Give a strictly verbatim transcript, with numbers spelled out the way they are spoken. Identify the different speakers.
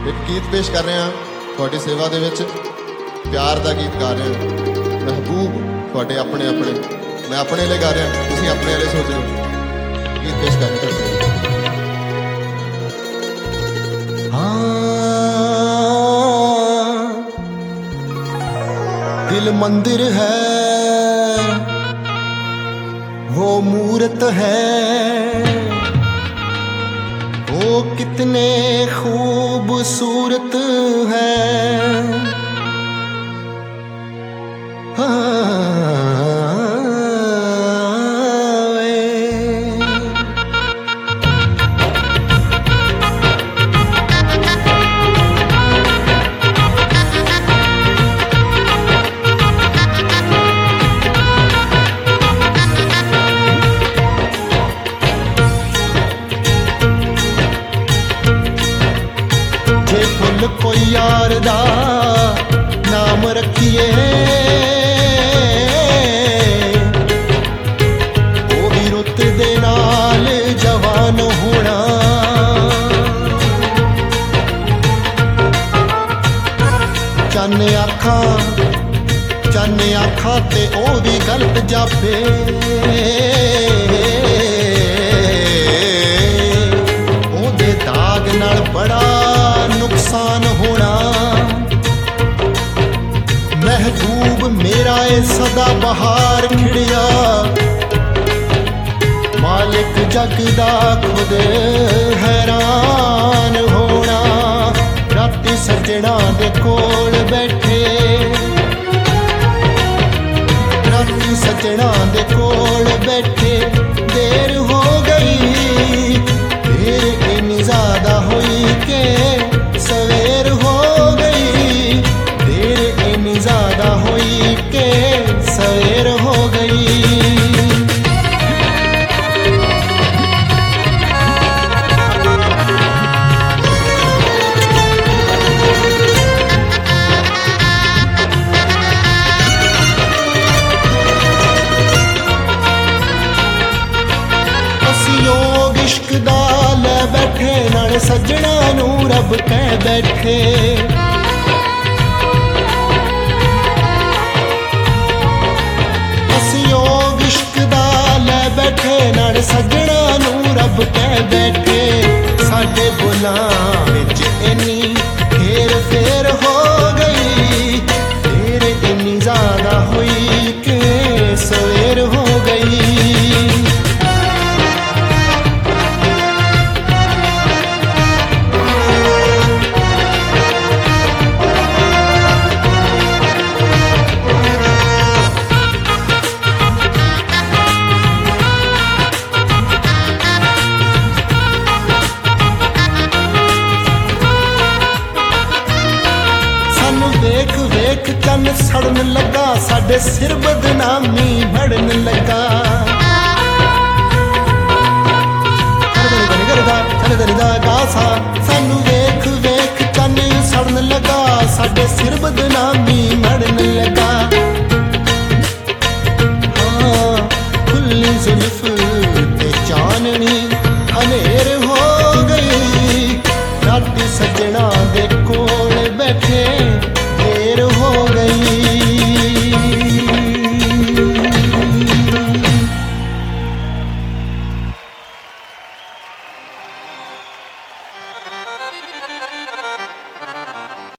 Speaker 1: एक गीत पेश कर रहे हैं तुहाडी सेवा दे विच प्यार दा गीत गा रहे हैं महबूब तुहाडे अपने अपने मैं अपने लिए गा रहा तुसीं अपने लिए सोच लो गीत पेश कर रहे
Speaker 2: हाँ दिल मंदिर है वो मूरत है वो कितने खूबसूरत है हाँ कोई यार दा नाम रखिए वो भी रुत दे नाल जवान होना चन्न आखा चन्न आखा ते ओ भी गलत जापे ओदे दाग नाल बड़ा नुकसान होना महबूब मेरा ए सदा बहार खिड़िया मालिक जग दा खुद हैरान होना राती सजना दे कोल बैठे राती सजना दे कोल बैठे देर हो गई देर इतनी ज्यादा हुई के सवेर हो गई देर इतनी ज्यादा हुई के सवेर हो गई असी योग इश्क दा ले बैठे नाले सजना नू रब कह बैठे असी योग इश्क दा ले बैठे नाले सजना नू रब कह बैठे साडे बुलां विच इन्नी फेर फेर हो गई फेर इन्नी ज्यादा हुई के सवेर हो गई वेख वेख चन सड़न लगा साडे सिर बदनामी बढ़न लगा सानू